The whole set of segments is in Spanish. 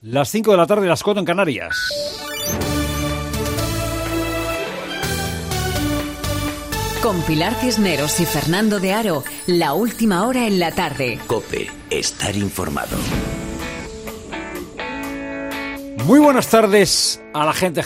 Las 5 de la tarde, las 4 en Canarias. Con Pilar Cisneros y Fernando de Aro, la última hora en la tarde. COPE, estar informado. Muy buenas tardes a la gente.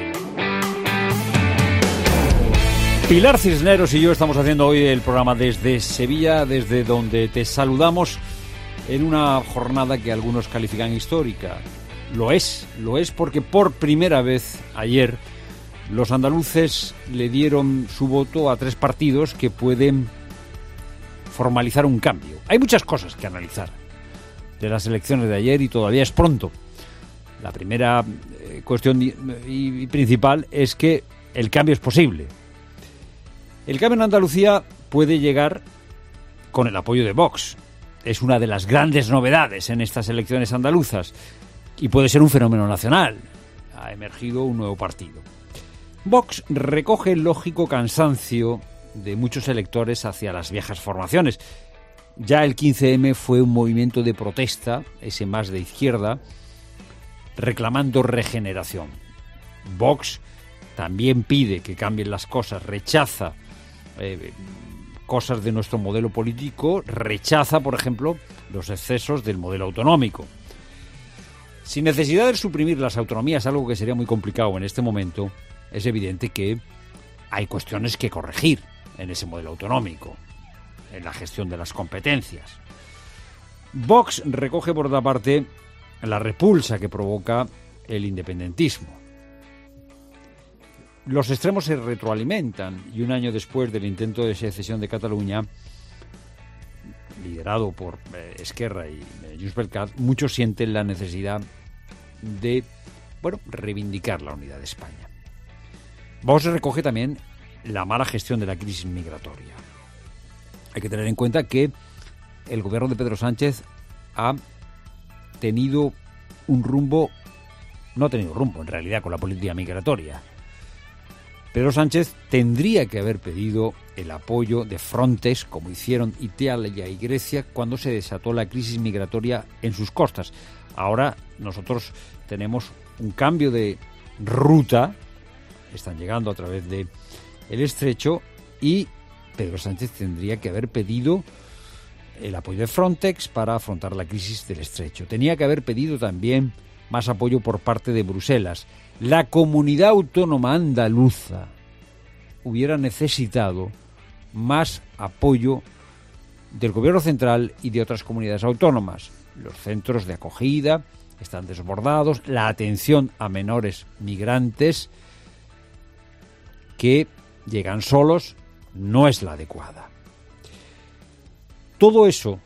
Pilar Cisneros y yo estamos haciendo hoy el programa desde Sevilla, desde donde te saludamos en una jornada que algunos califican histórica. Lo es porque por primera vez ayer los andaluces le dieron su voto a 3 partidos que pueden formalizar un cambio. Hay muchas cosas que analizar de las elecciones de ayer y todavía es pronto. La primera cuestión y principal es que el cambio es posible. El cambio en Andalucía puede llegar con el apoyo de Vox. Es una de las grandes novedades en estas elecciones andaluzas y puede ser un fenómeno nacional. Ha emergido un nuevo partido. Vox recoge el lógico cansancio de muchos electores hacia las viejas formaciones. Ya el 15M fue un movimiento de protesta, ese más de izquierda, reclamando regeneración. Vox también pide que cambien las cosas, rechaza cosas de nuestro modelo político, rechaza, por ejemplo, los excesos del modelo autonómico. Sin necesidad de suprimir las autonomías, algo que sería muy complicado en este momento, es evidente que hay cuestiones que corregir en ese modelo autonómico, en la gestión de las competencias. Vox recoge, por otra parte, la repulsa que provoca el independentismo. Los extremos se retroalimentan y un año después del intento de secesión de Cataluña, liderado por Esquerra y Junts per Cat, muchos sienten la necesidad de, reivindicar la unidad de España. Vox recoge también la mala gestión de la crisis migratoria. Hay que tener en cuenta que el gobierno de Pedro Sánchez ha tenido un rumbo, no ha tenido rumbo en realidad con la política migratoria. Pedro Sánchez tendría que haber pedido el apoyo de Frontex, como hicieron Italia y Grecia, cuando se desató la crisis migratoria en sus costas. Ahora nosotros tenemos un cambio de ruta, están llegando a través del estrecho, y Pedro Sánchez tendría que haber pedido el apoyo de Frontex para afrontar la crisis del estrecho. Tenía que haber pedido también más apoyo por parte de Bruselas. La comunidad autónoma andaluza hubiera necesitado más apoyo del gobierno central y de otras comunidades autónomas. Los centros de acogida están desbordados, la atención a menores migrantes que llegan solos no es la adecuada. Todo eso,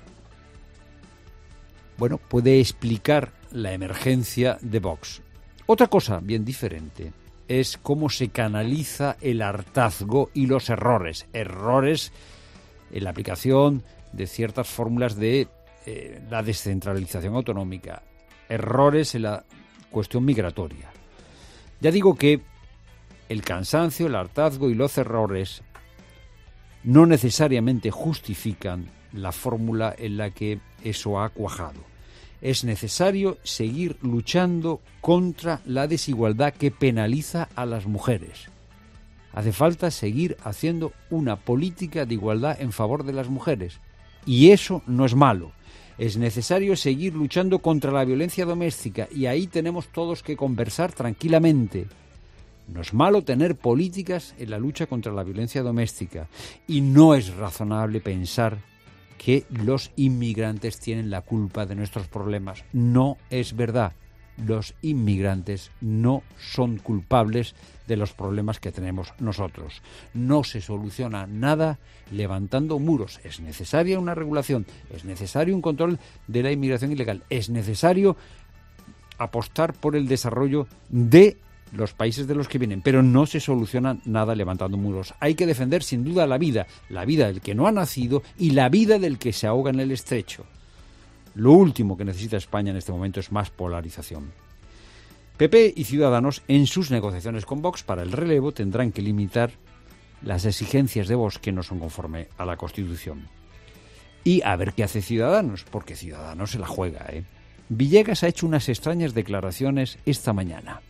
puede explicar la emergencia de Vox. Otra cosa bien diferente es cómo se canaliza el hartazgo y los errores. Errores en la aplicación de ciertas fórmulas de la descentralización autonómica. Errores en la cuestión migratoria. Ya digo que el cansancio, el hartazgo y los errores no necesariamente justifican la fórmula en la que eso ha cuajado. Es necesario seguir luchando contra la desigualdad que penaliza a las mujeres. Hace falta seguir haciendo una política de igualdad en favor de las mujeres. Y eso no es malo. Es necesario seguir luchando contra la violencia doméstica y ahí tenemos todos que conversar tranquilamente. No es malo tener políticas en la lucha contra la violencia doméstica y no es razonable pensar que los inmigrantes tienen la culpa de nuestros problemas. No es verdad. Los inmigrantes no son culpables de los problemas que tenemos nosotros. No se soluciona nada levantando muros. Es necesaria una regulación, es necesario un control de la inmigración ilegal, es necesario apostar por el desarrollo de los países de los que vienen, pero no se soluciona nada levantando muros. Hay que defender sin duda la vida del que no ha nacido y la vida del que se ahoga en el estrecho. Lo último que necesita España en este momento es más polarización. PP y Ciudadanos, en sus negociaciones con Vox para el relevo, tendrán que limitar las exigencias de Vox que no son conforme a la Constitución. Y a ver qué hace Ciudadanos, porque Ciudadanos se la juega, Villegas ha hecho unas extrañas declaraciones esta mañana.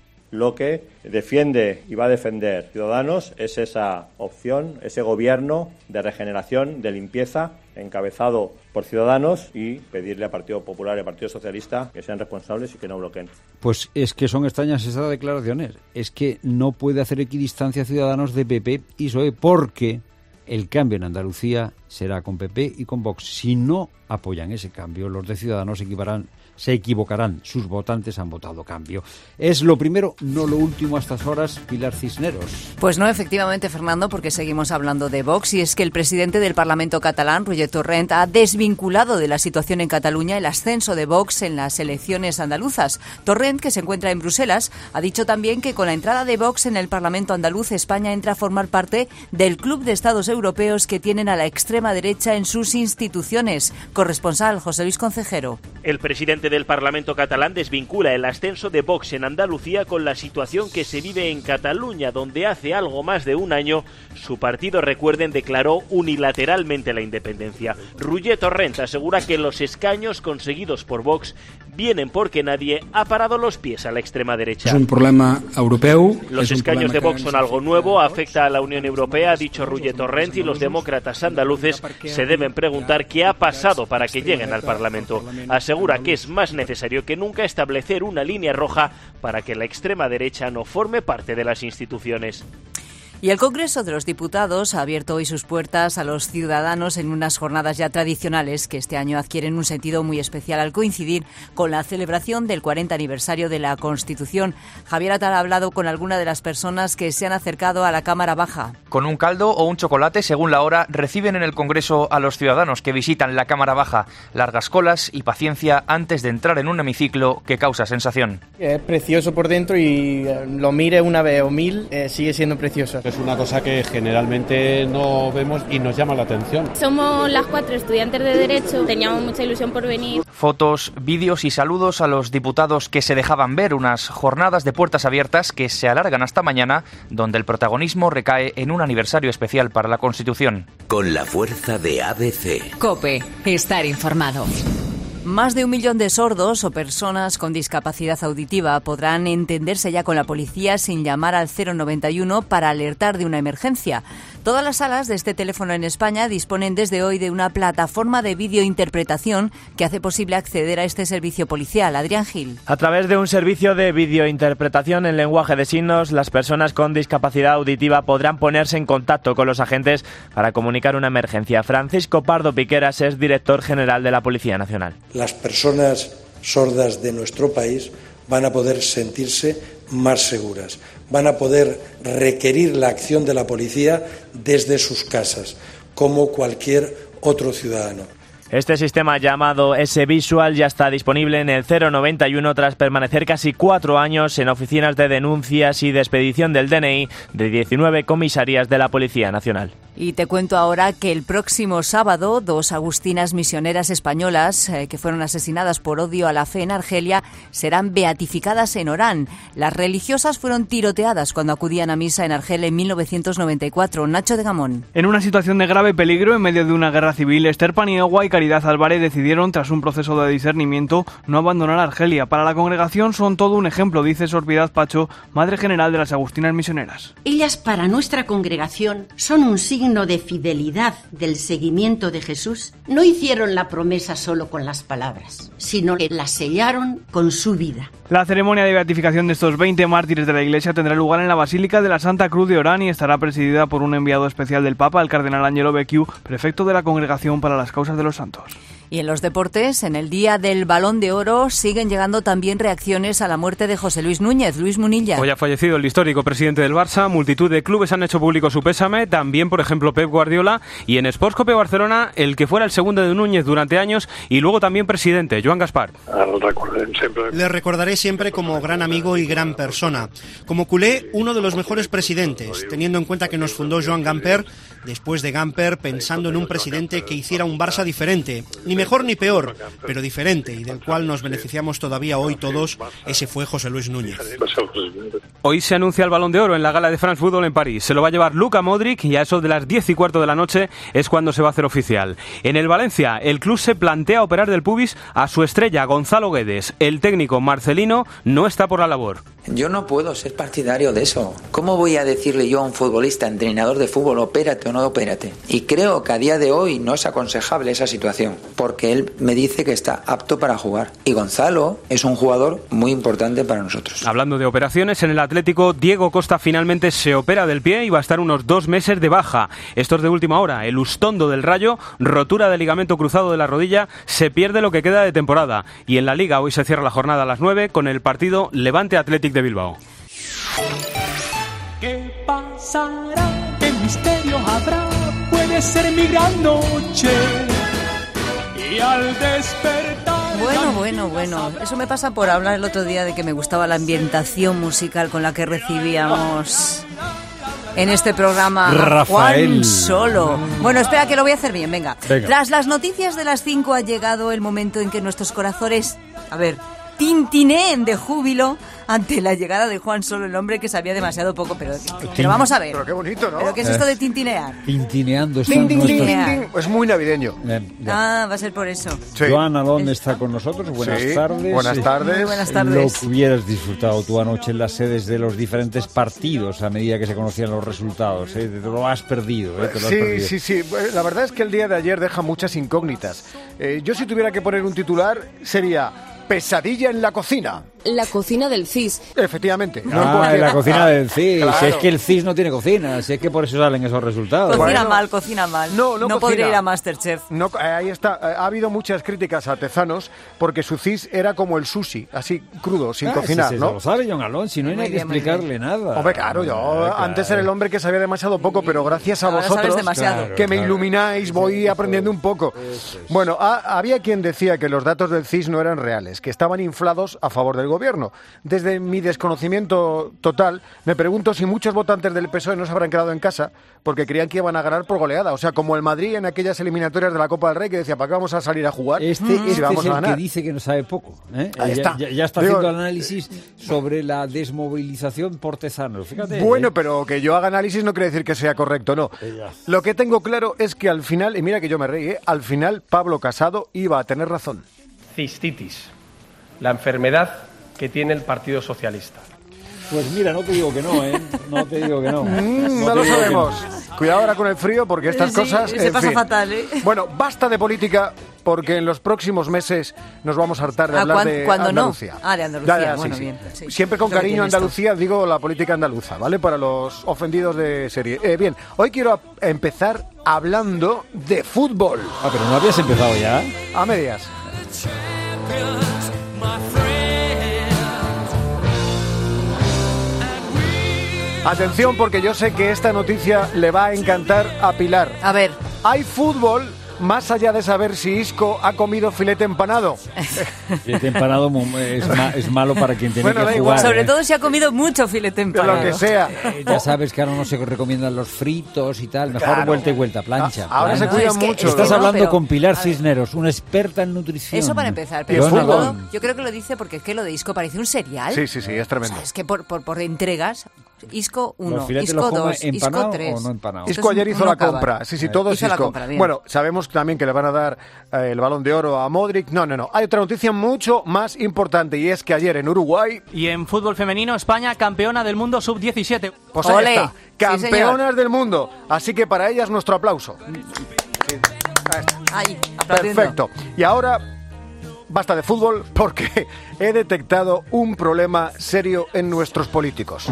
Lo que defiende y va a defender Ciudadanos es esa opción, ese gobierno de regeneración, de limpieza, encabezado por Ciudadanos, y pedirle al Partido Popular y al Partido Socialista que sean responsables y que no bloqueen. Pues es que son extrañas esas declaraciones. Es que no puede hacer equidistancia Ciudadanos de PP y PSOE, porque el cambio en Andalucía será con PP y con Vox. Si no apoyan ese cambio, los de Ciudadanos se equivocarán. Sus votantes han votado cambio. Es lo primero, no lo último a estas horas, Pilar Cisneros. Pues no, efectivamente, Fernando, porque seguimos hablando de Vox, y es que el presidente del Parlamento catalán, Roger Torrent, ha desvinculado de la situación en Cataluña el ascenso de Vox en las elecciones andaluzas. Torrent, que se encuentra en Bruselas, ha dicho también que con la entrada de Vox en el Parlamento andaluz, España entra a formar parte del club de estados europeos que tienen a la extrema derecha en sus instituciones. Corresponsal José Luis Concejero. El presidente del Parlamento catalán desvincula el ascenso de Vox en Andalucía con la situación que se vive en Cataluña, donde hace algo más de un año su partido, recuerden, declaró unilateralmente la independencia. Roger Torrent asegura que los escaños conseguidos por Vox vienen porque nadie ha parado los pies a la extrema derecha. Es un problema europeo. Los escaños de Vox son algo nuevo, afecta a la Unión Europea, ha dicho Roger Torrent, y los demócratas andaluces se deben preguntar qué ha pasado para que lleguen al Parlamento. Asegura que es más necesario que nunca establecer una línea roja para que la extrema derecha no forme parte de las instituciones. Y el Congreso de los Diputados ha abierto hoy sus puertas a los ciudadanos en unas jornadas ya tradicionales que este año adquieren un sentido muy especial al coincidir con la celebración del 40 aniversario de la Constitución. Javier Atal ha hablado con alguna de las personas que se han acercado a la Cámara Baja. Con un caldo o un chocolate, según la hora, reciben en el Congreso a los ciudadanos que visitan la Cámara Baja. Largas colas y paciencia antes de entrar en un hemiciclo que causa sensación. Es precioso por dentro y lo mire una vez o mil, sigue siendo precioso. Es una cosa que generalmente no vemos y nos llama la atención. Somos las 4 estudiantes de Derecho, teníamos mucha ilusión por venir. Fotos, vídeos y saludos a los diputados que se dejaban ver, unas jornadas de puertas abiertas que se alargan hasta mañana, donde el protagonismo recae en un aniversario especial para la Constitución. Con la fuerza de ABC. COPE, estar informado. Más de 1 millón de sordos o personas con discapacidad auditiva podrán entenderse ya con la policía sin llamar al 091 para alertar de una emergencia. Todas las salas de este teléfono en España disponen desde hoy de una plataforma de videointerpretación que hace posible acceder a este servicio policial. Adrián Gil. A través de un servicio de videointerpretación en lenguaje de signos, las personas con discapacidad auditiva podrán ponerse en contacto con los agentes para comunicar una emergencia. Francisco Pardo Piqueras es director general de la Policía Nacional. Las personas sordas de nuestro país van a poder sentirse más seguras, van a poder requerir la acción de la policía desde sus casas, como cualquier otro ciudadano. Este sistema llamado S-Visual ya está disponible en el 091 tras permanecer casi 4 años en oficinas de denuncias y de expedición del DNI de 19 comisarías de la Policía Nacional. Y te cuento ahora que el próximo sábado 2 agustinas misioneras españolas que fueron asesinadas por odio a la fe en Argelia serán beatificadas en Orán. Las religiosas fueron tiroteadas cuando acudían a misa en Argel en 1994. Nacho de Gamón. En una situación de grave peligro en medio de una guerra civil, Esther Paniagua y Caridad Álvarez decidieron, tras un proceso de discernimiento, no abandonar Argelia. Para la congregación son todo un ejemplo, dice Sor Piedad Pacho, madre general de las agustinas misioneras. Ellas para nuestra congregación son un signo de fidelidad del seguimiento de Jesús. No hicieron la promesa solo con las palabras, sino que la sellaron con su vida. La ceremonia de beatificación de estos 20 mártires de la Iglesia tendrá lugar en la Basílica de la Santa Cruz de Orán y estará presidida por un enviado especial del Papa, el cardenal Angelo Becciu, prefecto de la Congregación para las Causas de los Santos. Y en los deportes, en el día del Balón de Oro, siguen llegando también reacciones a la muerte de José Luis Núñez. Luis Munilla. Hoy ha fallecido el histórico presidente del Barça. Multitud de clubes han hecho público su pésame. También, por ejemplo, Pep Guardiola. Y en Sportscope Barcelona, el que fuera el segundo de Núñez durante años y luego también presidente, Joan Gaspar. Le recordaré siempre como gran amigo y gran persona. Como culé, uno de los mejores presidentes, teniendo en cuenta que nos fundó Joan Gamper, después de Gamper, pensando en un presidente que hiciera un Barça diferente, ni mejor ni peor, pero diferente, y del cual nos beneficiamos todavía hoy todos. Ese fue José Luis Núñez. Hoy se anuncia el Balón de Oro en la gala de France Football en París. Se lo va a llevar Luka Modric y a eso de las 10:15 de la noche es cuando se va a hacer oficial. En el Valencia, el club se plantea operar del pubis a su estrella Gonzalo Guedes. El técnico Marcelino no está por la labor. Yo no puedo ser partidario de eso. ¿Cómo voy a decirle yo a un futbolista, entrenador de fútbol, opérate o no opérate? Y creo que a día de hoy no es aconsejable esa situación, porque él me dice que está apto para jugar. Y Gonzalo es un jugador muy importante para nosotros. Hablando de operaciones, en el Atlético, Diego Costa finalmente se opera del pie y va a estar unos 2 meses de baja. Esto es de última hora. El Ustondo del Rayo, rotura del ligamento cruzado de la rodilla, se pierde lo que queda de temporada. Y en la Liga hoy se cierra la jornada a las 9 con el partido Levante Athletic de Bilbao. ¿Qué pasará? ¿Qué misterio habrá? Puede ser mi gran noche. Y al despertar... Bueno, eso me pasa por hablar el otro día de que me gustaba la ambientación musical con la que recibíamos en este programa Rafael. Juan Solo. Bueno, espera que lo voy a hacer bien, venga. Tras las noticias de las 5 ha llegado el momento en que nuestros corazones, tintineen de júbilo ante la llegada de Juan Solo, el hombre que sabía demasiado poco, pero vamos a ver. Pero qué bonito, ¿no? ¿Pero qué es esto de tintinear? Tintineando. Es muy navideño. Va a ser por eso. Sí. Joan Alón está con nosotros. Buenas tardes. Buenas tardes. Muy buenas tardes. Lo que hubieras disfrutado tú anoche en las sedes de los diferentes partidos a medida que se conocían los resultados. Te lo has perdido. Sí. La verdad es que el día de ayer deja muchas incógnitas. Yo si tuviera que poner un titular sería Pesadilla en la cocina. La cocina del CIS. Efectivamente. La cocina del CIS. Claro. Si es que el CIS no tiene cocina, si es que por eso salen esos resultados. Cocina mal. No podría ir a Masterchef. No, ahí está. Ha habido muchas críticas a Tezanos porque su CIS era como el sushi, así crudo, sin cocinar, ¿no? Lo sabe John Alón, si no hay que explicarle nada. Hombre, claro, antes era el hombre que sabía demasiado poco, pero gracias a vosotros que me ilumináis, voy aprendiendo un poco. Bueno, había quien decía que los datos del CIS no eran reales, que estaban inflados a favor del gobierno. Desde mi desconocimiento total, me pregunto si muchos votantes del PSOE no se habrán quedado en casa porque creían que iban a ganar por goleada. O sea, como el Madrid en aquellas eliminatorias de la Copa del Rey que decía, ¿para qué vamos a salir a jugar? Este vamos es a el ganar. que dice que no sabe poco. Ahí está. Ya está haciendo análisis sobre la desmovilización por Tezanos. Fíjate. Bueno, pero que yo haga análisis no quiere decir que sea correcto, no. Lo que tengo claro es que al final, y mira que yo me reí, al final Pablo Casado iba a tener razón. Cistitis, la enfermedad que tiene el Partido Socialista. Pues mira, no te digo que no, No te digo que no. No lo sabemos. Cuidado ahora con el frío porque estas cosas... Se pasa fatal, Bueno, basta de política porque en los próximos meses nos vamos a hartar de hablar de Andalucía. De Andalucía, sí. Bien. Sí. Siempre con cariño a Andalucía, digo la política andaluza, ¿vale? Para los ofendidos de serie. Bien, hoy quiero empezar hablando de fútbol. Pero no habías empezado ya. A medias. Atención, porque yo sé que esta noticia le va a encantar a Pilar. A ver. Hay fútbol más allá de saber si Isco ha comido filete empanado. Filete empanado es malo para quien tiene que jugar. Sobre todo si ha comido mucho filete empanado. Lo que sea. Ya sabes que ahora no se recomiendan los fritos y tal. Mejor vuelta y vuelta, plancha. Ahora se cuidan mucho. Estás hablando con Pilar Cisneros, una experta en nutrición. Eso para empezar. Pero sobre todo, yo creo que lo dice porque es que lo de Isco parece un cereal. Sí, es tremendo. O sea, es que por entregas... Isco 1, Isco 2, Isco 3. No empanado. Isco ayer hizo la compra. Sí, todo es Isco. Bueno, sabemos también que le van a dar el Balón de Oro a Modric. No. Hay otra noticia mucho más importante y es que ayer en Uruguay... Y en fútbol femenino, España campeona del mundo sub-17. Pues ahí está. Campeonas del mundo. Así que para ellas nuestro aplauso. Ahí, aplaudiendo. Perfecto. Y ahora... Basta de fútbol porque he detectado un problema serio en nuestros políticos.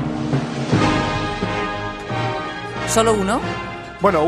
¿Solo uno? Bueno,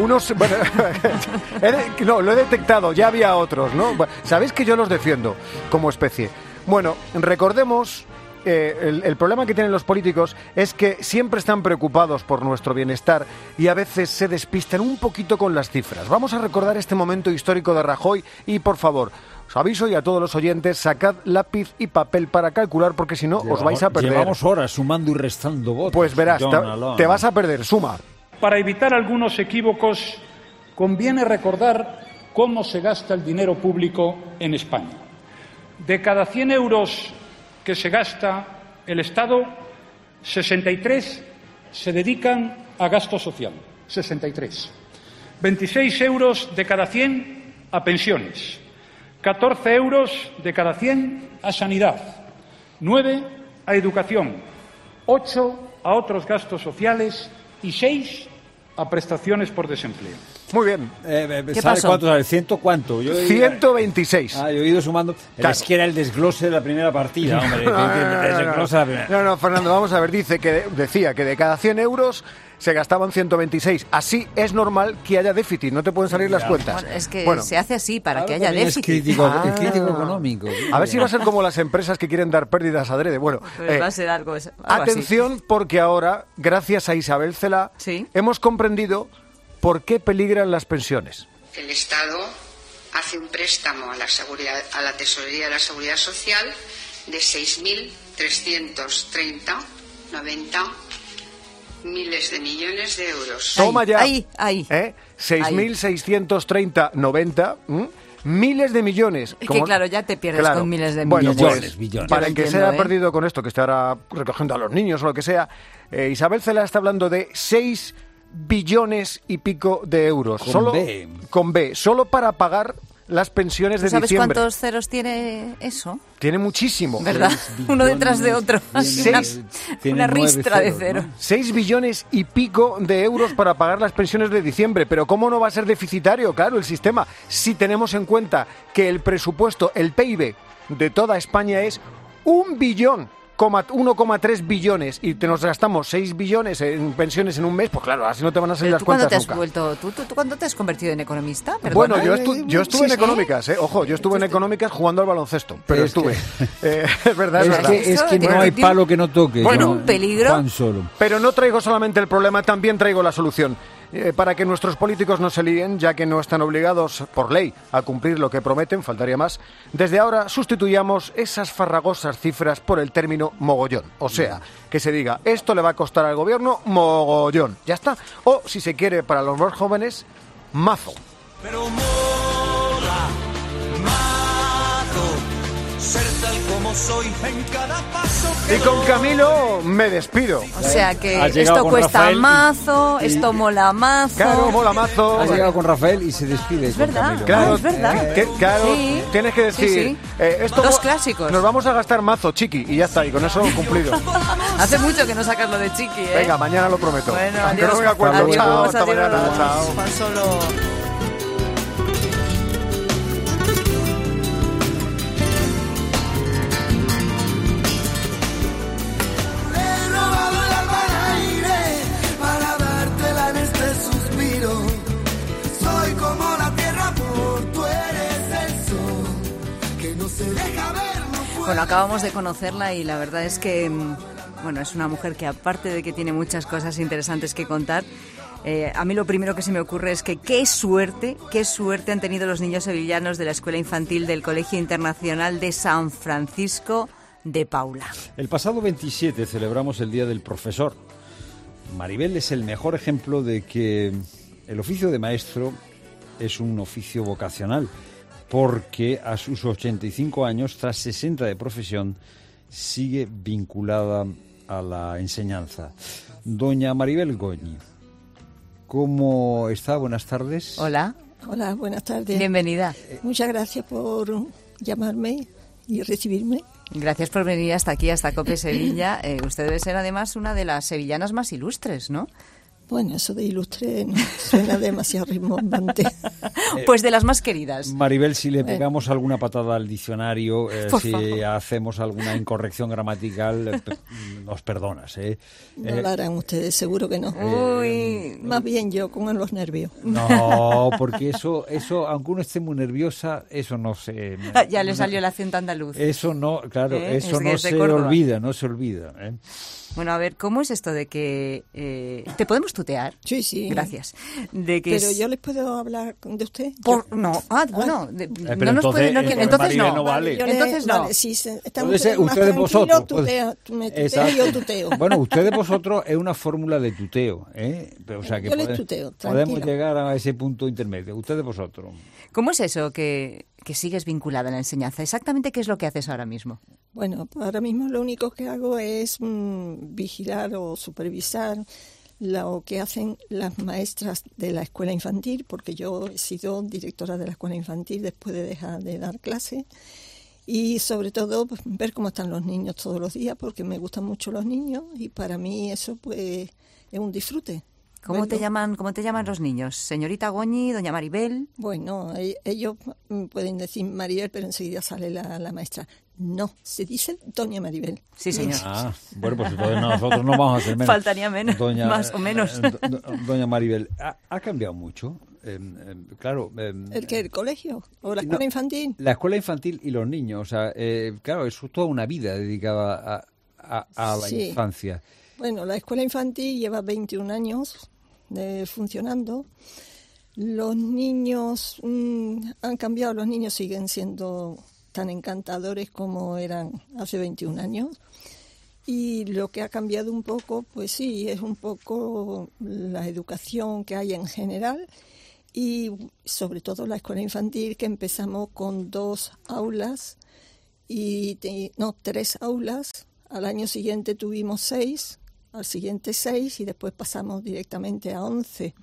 lo he detectado, ya había otros, ¿no? Sabéis que yo los defiendo como especie. Bueno, recordemos... el problema que tienen los políticos es que siempre están preocupados por nuestro bienestar y a veces se despistan un poquito con las cifras. Vamos a recordar este momento histórico de Rajoy y, por favor, os aviso y a todos los oyentes, sacad lápiz y papel para calcular porque si no os vais a perder. Llevamos horas sumando y restando votos. Pues verás, te vas a perder. Suma. para evitar algunos equívocos, conviene recordar cómo se gasta el dinero público en España. De cada 100 euros que se gasta el Estado, 63 se dedican a gasto social. 63. 26 euros de cada 100 a pensiones. 14 euros de cada 100 a sanidad. 9 a educación. 8 a otros gastos sociales y 6 a prestaciones por desempleo. Muy bien. ¿Qué pasó? ¿Cuánto sale? ¿100 cuánto? 126. Yo he ido sumando. Claro. Es que era el desglose de la primera partida, hombre. No, Fernando, vamos a ver. Decía que de cada 100 euros se gastaban 126. Así es normal que haya déficit. No te pueden salir las cuentas. Bueno, es que se hace así para que haya déficit. Es crítico económico. A ver si va a ser como las empresas que quieren dar pérdidas adrede. Bueno, va a ser algo atención así. Porque ahora, gracias a Isabel Celaá, hemos comprendido ¿por qué peligran las pensiones? El Estado hace un préstamo a la Tesorería de la Seguridad Social de 6.330,90 miles de millones de euros. Toma ya. Ahí. 6.630,90 miles de millones. Es que claro, ya te pierdes con miles de millones. Bueno, billones. Para el que se haya perdido con esto, que esté ahora recogiendo a los niños o lo que sea, Isabel Celaá está hablando de 6 billones y pico de euros. Con B. Solo para pagar las pensiones de diciembre. ¿Sabes cuántos ceros tiene eso? Tiene muchísimo. ¿Verdad? Uno detrás de otro. Una ristra de cero. 6 billones y pico de euros para pagar las pensiones de diciembre. Pero ¿cómo no va a ser deficitario, claro, el sistema? Si tenemos en cuenta que el presupuesto, el PIB de toda España es 1,3 billones y nos gastamos 6 billones en pensiones en un mes, pues claro, así no te van a salir las cuentas nunca. ¿Tú cuándo te has convertido en economista? Perdona. Bueno, yo estuve en económicas, ojo, yo estuve en económicas jugando al baloncesto, pero estuve. Es verdad. Es que no hay palo que no toque. Tiene un peligro. Pero no traigo solamente el problema, también traigo la solución. Para que nuestros políticos no se líen, ya que no están obligados por ley a cumplir lo que prometen, faltaría más, desde ahora sustituyamos esas farragosas cifras por el término mogollón. O sea, que se diga, esto le va a costar al gobierno mogollón. Ya está. O, si se quiere, para los más jóvenes, mazo. Pero mola, mazo, ser tal como soy en cada paso. Y con Camilo me despido. O sea que esto cuesta mazo, esto mola mazo. Claro, mola mazo. Has llegado con Rafael y se despide. Es verdad, claro, es verdad. Claro, sí. Tienes que decir, esto dos clásicos. Nos vamos a gastar mazo, chiqui, y ya está, y con eso cumplido. Hace mucho que no sacas lo de chiqui, ¿eh? Venga, mañana lo prometo. Bueno, aunque no me acuerdo. Chao, hasta mañana. Chao. Juan Solo. Bueno, acabamos de conocerla y la verdad es que, bueno, es una mujer que aparte de que tiene muchas cosas interesantes que contar, a mí lo primero que se me ocurre es que qué suerte han tenido los niños sevillanos de la Escuela Infantil del Colegio Internacional de San Francisco de Paula. El pasado 27 celebramos el Día del Profesor. Maribel es el mejor ejemplo de que el oficio de maestro es un oficio vocacional, porque a sus 85 años, tras 60 de profesión, sigue vinculada a la enseñanza. Doña Maribel Goñi, ¿cómo está? Buenas tardes. Hola. Hola, buenas tardes. Bienvenida. Muchas gracias por llamarme y recibirme. Gracias por venir hasta aquí, hasta COPE Sevilla. Usted debe ser además una de las sevillanas más ilustres, ¿no? Bueno, eso de ilustre no suena demasiado rimbombante. Pues de las más queridas. Maribel, si le pegamos alguna patada al diccionario, si hacemos alguna incorrección gramatical, nos perdonas, ¿eh? No lo harán ustedes, seguro que no. Más bien yo, con los nervios. No, porque eso, aunque uno esté muy nerviosa, eso no se... Ya le salió el acento andaluz. Eso no, claro, eso no se olvida, no se olvida, ¿eh? Bueno, a ver, ¿cómo es esto de que... ¿te podemos tutear? Sí, sí. Gracias. Pero yo les puedo hablar de usted. No, bueno, pero no nos puede... entonces no. Vale. Entonces no. Vale, si estamos ustedes vosotros. tutea, Exacto, y yo tuteo. Bueno, ustedes vosotros es una fórmula de tuteo, ¿eh? O sea que yo les tuteo, podemos llegar a ese punto intermedio. Ustedes vosotros. ¿Cómo es eso que sigues vinculada a la enseñanza? ¿Exactamente qué es lo que haces ahora mismo? Bueno, pues ahora mismo lo único que hago es vigilar o supervisar lo que hacen las maestras de la escuela infantil, porque yo he sido directora de la escuela infantil después de dejar de dar clase, y sobre todo pues, ver cómo están los niños todos los días, porque me gustan mucho los niños y para mí eso pues es un disfrute. ¿Cómo te llaman los niños? ¿Señorita Goñi, doña Maribel? Bueno, ellos pueden decir Maribel, pero enseguida sale la maestra. No, se dice doña Maribel. Sí, señor. Bueno, pues entonces nosotros no vamos a hacer menos. Faltaría menos, más o menos. Doña Maribel, ¿ha cambiado mucho? Claro. ¿El colegio? ¿O la escuela infantil? La escuela infantil y los niños. O sea, claro, es toda una vida dedicada a la infancia. Bueno, la escuela infantil lleva 21 años funcionando. Los niños han cambiado, los niños siguen siendo tan encantadores como eran hace 21 años. Y lo que ha cambiado un poco, pues sí, es un poco la educación que hay en general y sobre todo la escuela infantil, que empezamos con 2 aulas y 3 aulas. Al año siguiente tuvimos 6, al siguiente 6 y después pasamos directamente a 11.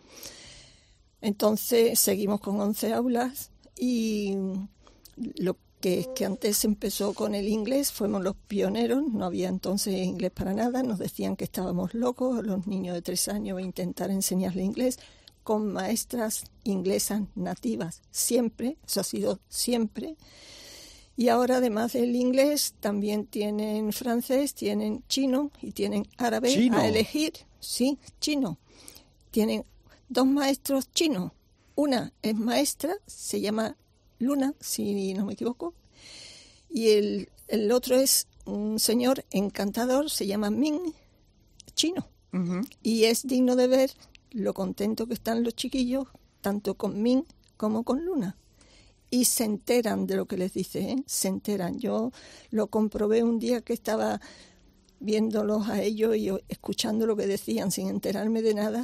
Entonces seguimos con 11 aulas y lo que es que antes empezó con el inglés, fuimos los pioneros, no había entonces inglés para nada, nos decían que estábamos locos, a los niños de 3 años a intentar enseñarles inglés, con maestras inglesas nativas, siempre, eso ha sido siempre. Y ahora, además del inglés, también tienen francés, tienen chino y tienen árabe. ¿Chino? A elegir. Sí, chino. Tienen 2 maestros chinos. Una es maestra, se llama Luna, si no me equivoco. Y el otro es un señor encantador, se llama Ming, chino. Uh-huh. Y es digno de ver lo contento que están los chiquillos, tanto con Ming como con Luna. Y se enteran de lo que les dice, ¿eh? Se enteran. Yo lo comprobé un día que estaba viéndolos a ellos y escuchando lo que decían sin enterarme de nada.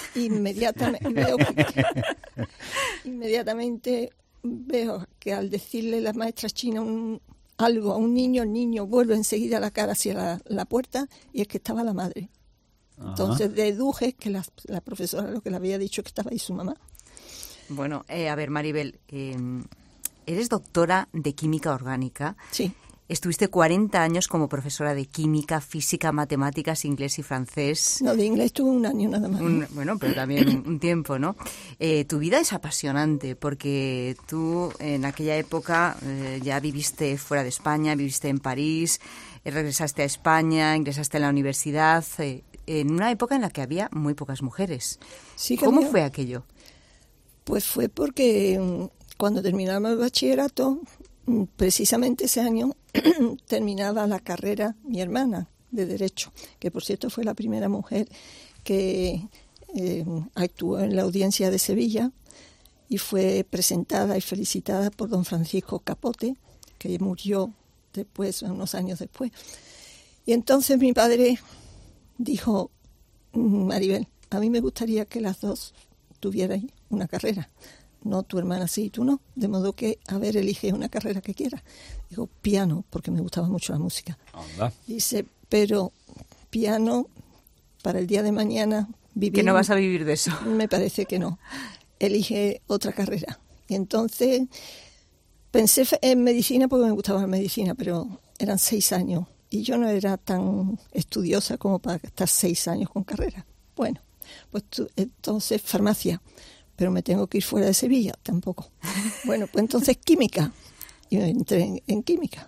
Inmediatamente veo que al decirle la maestra china algo a un niño, el niño vuelve enseguida la cara hacia la puerta y es que estaba la madre. Ajá. Entonces deduje que la profesora lo que le había dicho que estaba ahí su mamá. Bueno, a ver, Maribel, eres doctora de química orgánica. Sí. Estuviste 40 años como profesora de química, física, matemáticas, inglés y francés. No, de inglés tuve 1 año nada más. Bueno, pero también un tiempo, ¿no? Tu vida es apasionante porque tú en aquella época ya viviste fuera de España, viviste en París, regresaste a España, ingresaste en la universidad, en una época en la que había muy pocas mujeres. Sí, ¿Cómo fue aquello? Pues fue porque cuando terminamos el bachillerato, precisamente ese año terminaba la carrera mi hermana de Derecho, que por cierto fue la primera mujer que actuó en la audiencia de Sevilla y fue presentada y felicitada por don Francisco Capote, que murió después, unos años después. Y entonces mi padre dijo, Maribel, a mí me gustaría que las dos tuvierais una carrera. No, tu hermana sí y tú no. De modo que, a ver, elige una carrera que quieras. Digo, piano, porque me gustaba mucho la música. Anda. Dice, pero piano para el día de mañana vivir... Que no vas a vivir de eso. Me parece que no. Elige otra carrera. Y entonces pensé en medicina porque me gustaba la medicina, pero eran 6 años. Y yo no era tan estudiosa como para estar 6 años con carrera. Bueno, pues entonces farmacia. Pero me tengo que ir fuera de Sevilla, tampoco. Bueno, pues entonces química. Y entré en química.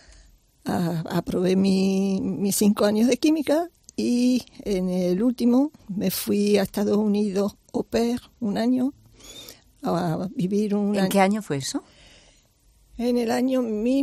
Aprobé mis 5 años de química y en el último me fui a Estados Unidos au pair 1 año a vivir un año. ¿En qué año fue eso? En el año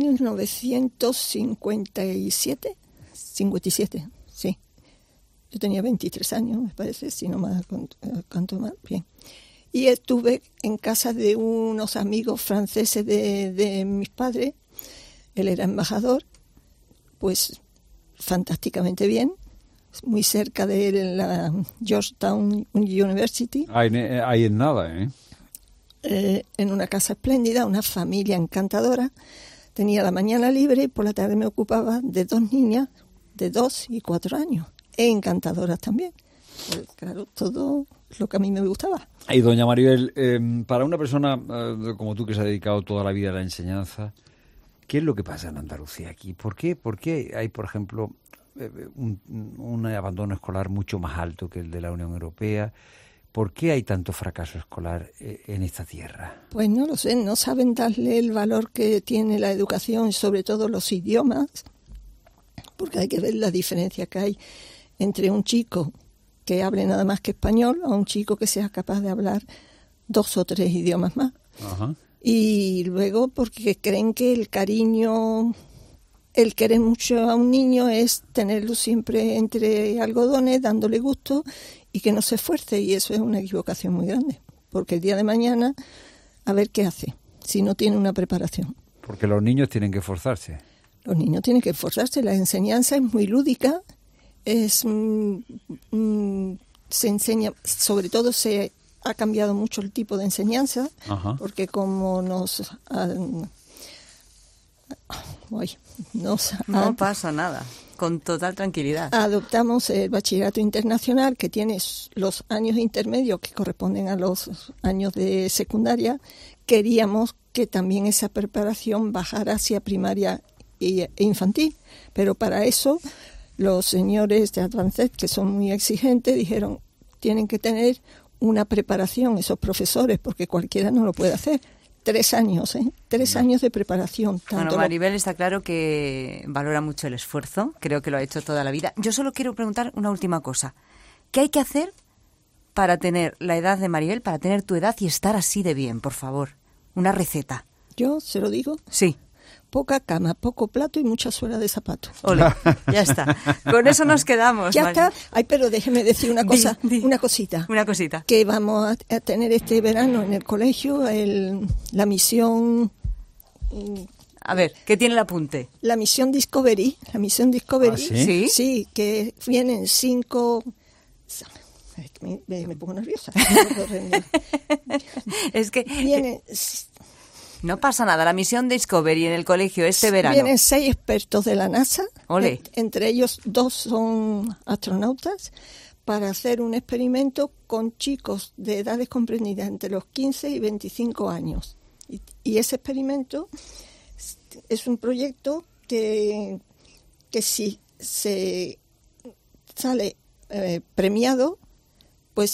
1957, 57, sí. Yo tenía 23 años, me parece, si no más, cuanto más, bien. Y estuve en casa de unos amigos franceses de mis padres. Él era embajador. Pues fantásticamente bien, muy cerca de la Georgetown University. Ahí en nada, en una casa espléndida, una familia encantadora. Tenía la mañana libre y por la tarde me ocupaba de 2 niñas de 2 y 4 años, encantadoras también. Pues, claro, todo lo que a mí me gustaba. Y doña Maribel, para una persona como tú que se ha dedicado toda la vida a la enseñanza, ¿qué es lo que pasa en Andalucía aquí? ¿Por qué hay, por ejemplo, un abandono escolar mucho más alto que el de la Unión Europea? ¿Por qué hay tanto fracaso escolar en esta tierra? Pues no lo sé, no saben darle el valor que tiene la educación y sobre todo los idiomas, porque hay que ver la diferencia que hay entre un chico que hable nada más que español a un chico que sea capaz de hablar 2 o 3 idiomas más. Ajá. Y luego porque creen que el cariño, el querer mucho a un niño es tenerlo siempre entre algodones, dándole gusto y que no se esfuerce, y eso es una equivocación muy grande, porque el día de mañana a ver qué hace si no tiene una preparación. Porque los niños tienen que esforzarse. Los niños tienen que esforzarse, la enseñanza es muy lúdica, se enseña, sobre todo se ha cambiado mucho el tipo de enseñanza. Ajá. Porque como no pasa nada, con total tranquilidad. Adoptamos el bachillerato internacional, que tiene los años intermedios que corresponden a los años de secundaria. Queríamos que también esa preparación bajara hacia primaria e infantil, pero para eso los señores de Advanced, que son muy exigentes, dijeron tienen que tener una preparación esos profesores, porque cualquiera no lo puede hacer. 3 años, 3 años de preparación. Bueno, Maribel está claro que valora mucho el esfuerzo, creo que lo ha hecho toda la vida. Yo solo quiero preguntar una última cosa. ¿Qué hay que hacer para tener la edad de Maribel, para tener tu edad y estar así de bien, por favor? Una receta. ¿Yo se lo digo? Sí. Poca cama, poco plato y mucha suela de zapato. Ole, ya está. Con eso nos quedamos. Ya está. Ay, pero déjeme decir una cosa, una cosita. Una cosita. Que vamos a tener este verano en el colegio la misión... A ver, ¿qué tiene el apunte? La misión Discovery. La misión Discovery. ¿Ah, sí? Sí, que vienen 5... Me pongo nerviosa. Es que... Vienen... No pasa nada, la misión Discovery en el colegio este verano. Vienen 6 expertos de la NASA, Ole. Entre ellos 2 son astronautas, para hacer un experimento con chicos de edades comprendidas entre los 15 y 25 años. Y ese experimento es un proyecto que si se sale premiado, pues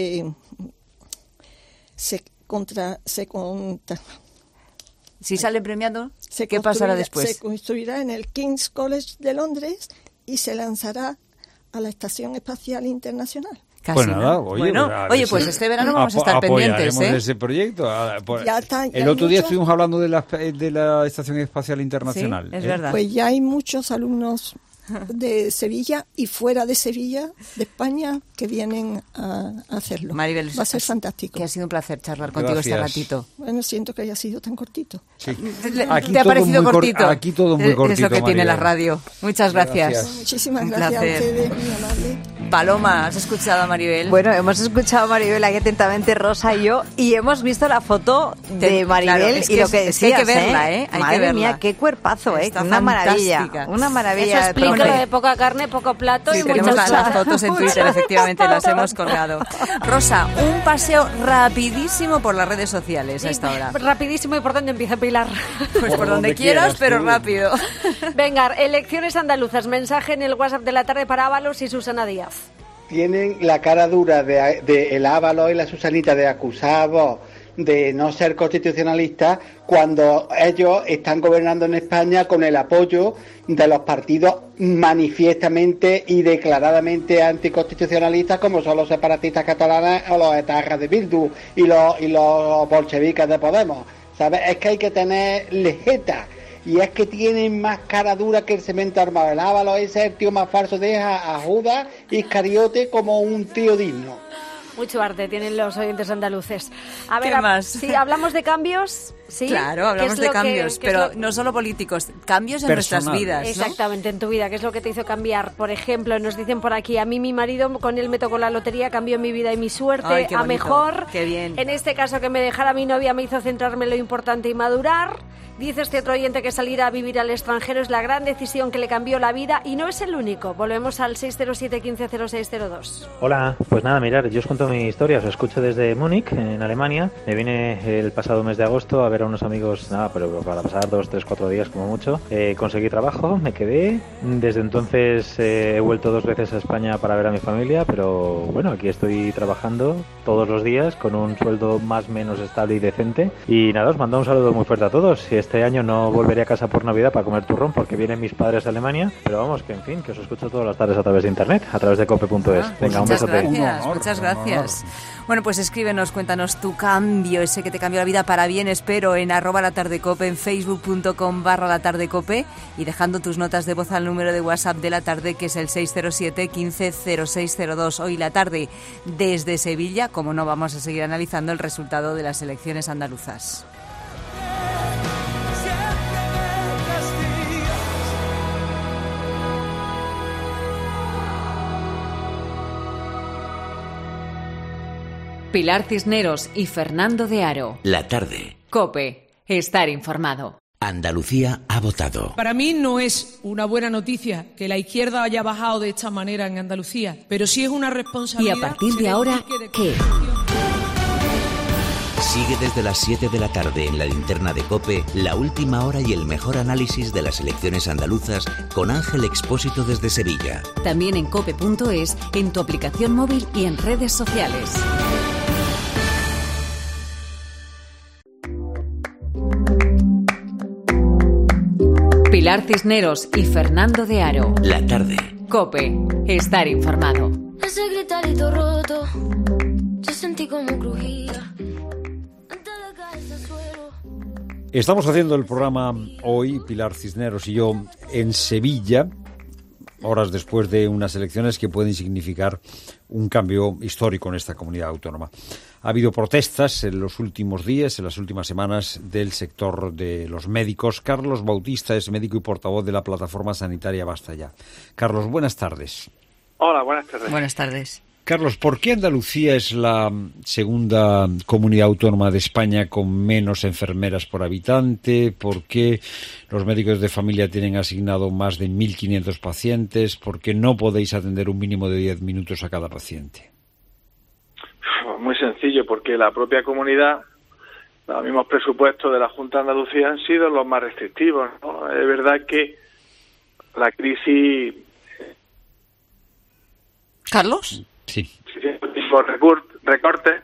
si sale premiado, ¿qué pasará después? Se construirá en el King's College de Londres y se lanzará a la Estación Espacial Internacional. Casi, pues nada, oye, pues este verano vamos a estar pendientes. Ese proyecto. El otro día estuvimos hablando de la Estación Espacial Internacional. Sí, es verdad. Pues ya hay muchos alumnos de Sevilla y fuera de Sevilla, de España, que vienen a hacerlo. Maribel, va a ser fantástico. Que ha sido un placer charlar contigo este ratito. Bueno, siento que haya sido tan cortito. Sí. ¿Te ha parecido cortito? Aquí todo muy cortito, es lo que Maribel. Tiene la radio. Muchas gracias. Muchísimas gracias a ustedes, muy amable. Paloma, ¿has escuchado a Maribel? Bueno, hemos escuchado a Maribel aquí atentamente, Rosa y yo, y hemos visto la foto de Maribel, claro, y lo que decías, hay que verla, Hay Madre que verla. Mía, qué cuerpazo, Está una maravilla. Una maravilla. Eso explica lo de poca carne, poco plato y tenemos las fotos en Twitter, efectivamente, las hemos colgado. Rosa, un paseo rapidísimo por las redes sociales a esta hora. Rapidísimo, ¿y por dónde empieza, Pilar? Pues por donde quieras, pero rápido. Venga, elecciones andaluzas, mensaje en el WhatsApp de la tarde para Ábalos y Susana Díaz. Tienen la cara dura de el Ábalos y la Susanita de acusados de no ser constitucionalistas cuando ellos están gobernando en España con el apoyo de los partidos manifiestamente y declaradamente anticonstitucionalistas, como son los separatistas catalanes o los etarras de Bildu y los bolcheviques de Podemos. ¿Sabes? Es que hay que tener jeta. Y es que tienen más cara dura que el cemento armado. El Ábalos es el tío más falso, deja a Judas Iscariote como un tío digno. Mucho arte tienen los oyentes andaluces. A ver, ¿Qué más? Si hablamos de cambios, ¿sí? Claro, hablamos de cambios, pero no solo políticos, cambios en nuestras vidas, ¿no? Exactamente, en tu vida. ¿Qué es lo que te hizo cambiar? Por ejemplo, nos dicen por aquí, a mí mi marido, con él me tocó la lotería, cambió mi vida y mi suerte. Ay, qué a bonito, mejor. qué bien. En este caso, que me dejara mi novia me hizo centrarme en lo importante y madurar. Dice este otro oyente que salir a vivir al extranjero es la gran decisión que le cambió la vida y no es el único. Volvemos al 607 15 0602. Hola, pues nada, mirad, yo os cuento mi historia, os escucho desde Múnich, en Alemania. Me vine el pasado mes de agosto a ver a unos amigos, nada, pero para pasar 2, 3, 4 días como mucho. Conseguí trabajo, me quedé. Desde entonces he vuelto 2 veces a España para ver a mi familia, pero bueno, aquí estoy trabajando todos los días con un sueldo más o menos estable y decente. Y nada, os mando un saludo muy fuerte a todos. Este año no volveré a casa por Navidad para comer turrón porque vienen mis padres de Alemania, pero vamos, que en fin, que os escucho todas las tardes a través de internet, a través de cope.es. Venga, un besote. Muchas gracias. Bueno, pues escríbenos, cuéntanos tu cambio, ese que te cambió la vida para bien, espero, en @latardecope, en facebook.com/latardecope y dejando tus notas de voz al número de WhatsApp de la tarde, que es el 607 15 0602. Hoy la tarde desde Sevilla, como no, vamos a seguir analizando el resultado de las elecciones andaluzas. Pilar Cisneros y Fernando de Aro. La tarde. COPE. Estar informado. Andalucía ha votado. Para mí no es una buena noticia que la izquierda haya bajado de esta manera en Andalucía, pero sí es una responsabilidad. Y a partir de ahora, ¿qué? Sigue desde las 7 de la tarde en la linterna de COPE la última hora y el mejor análisis de las elecciones andaluzas con Ángel Expósito desde Sevilla. También en cope.es, en tu aplicación móvil y en redes sociales. Pilar Cisneros y Fernando de Aro. La tarde. COPE. Estar informado. Ese gritarito roto, yo sentí como crujía. Estamos haciendo el programa hoy, Pilar Cisneros y yo, en Sevilla, horas después de unas elecciones que pueden significar un cambio histórico en esta comunidad autónoma. Ha habido protestas en los últimos días, en las últimas semanas, del sector de los médicos. Carlos Bautista es médico y portavoz de la plataforma sanitaria Basta Ya. Carlos, buenas tardes. Hola, buenas tardes. Buenas tardes. Carlos, ¿por qué Andalucía es la segunda comunidad autónoma de España con menos enfermeras por habitante? ¿Por qué los médicos de familia tienen asignado más de 1.500 pacientes? ¿Por qué no podéis atender un mínimo de 10 minutos a cada paciente? Muy sencillo, porque la propia comunidad, los mismos presupuestos de la Junta de Andalucía han sido los más restrictivos, ¿no? Es verdad que la crisis... ¿Carlos? Sí. Los recortes.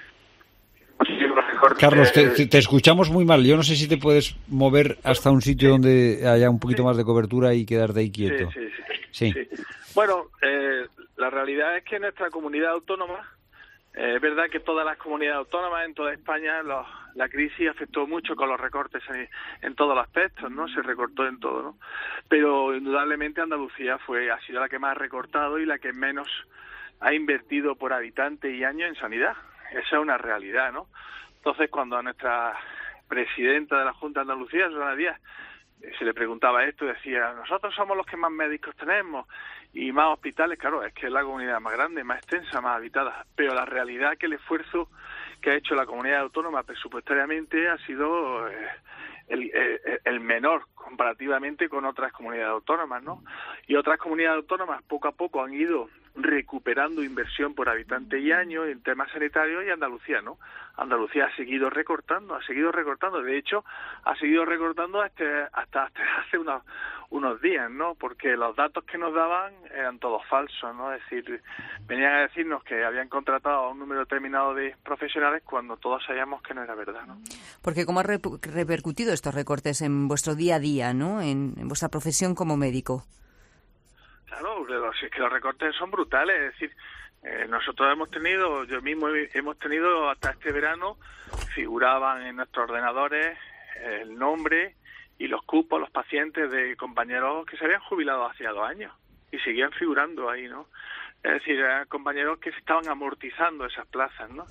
Carlos, te escuchamos muy mal. Yo no sé si te puedes mover hasta un sitio donde haya un poquito más de cobertura y quedarte ahí quieto. Sí. Bueno, la realidad es que en nuestra comunidad autónoma, es verdad que todas las comunidades autónomas en toda España la crisis afectó mucho con los recortes en todos los aspectos, ¿no? Se recortó en todo, ¿no? Pero indudablemente Andalucía ha sido la que más ha recortado y la que menos ha invertido por habitante y año en sanidad. Esa es una realidad, ¿no? Entonces, cuando a nuestra presidenta de la Junta de Andalucía, Susana Díaz, se le preguntaba esto, decía, nosotros somos los que más médicos tenemos y más hospitales. Claro, es que es la comunidad más grande, más extensa, más habitada, pero la realidad es que el esfuerzo que ha hecho la comunidad autónoma presupuestariamente ha sido el menor comparativamente con otras comunidades autónomas, ¿no? Y otras comunidades autónomas poco a poco han ido recuperando inversión por habitante y año en temas sanitarios, y Andalucía no. Andalucía ha seguido recortando. De hecho, ha seguido recortando hasta hace unos días, ¿no? Porque los datos que nos daban eran todos falsos, ¿no? Es decir, venían a decirnos que habían contratado a un número determinado de profesionales cuando todos sabíamos que no era verdad, ¿no? Porque ¿cómo ha repercutido estos recortes en vuestro día a día, ¿no? En vuestra profesión como médico. Claro, es que los recortes son brutales. Es decir, nosotros yo mismo hemos tenido hasta este verano, figuraban en nuestros ordenadores el nombre y los cupos, los pacientes de compañeros que se habían jubilado hacía 2 años y seguían figurando ahí, ¿no? Es decir, eran compañeros que se estaban amortizando esas plazas, ¿no?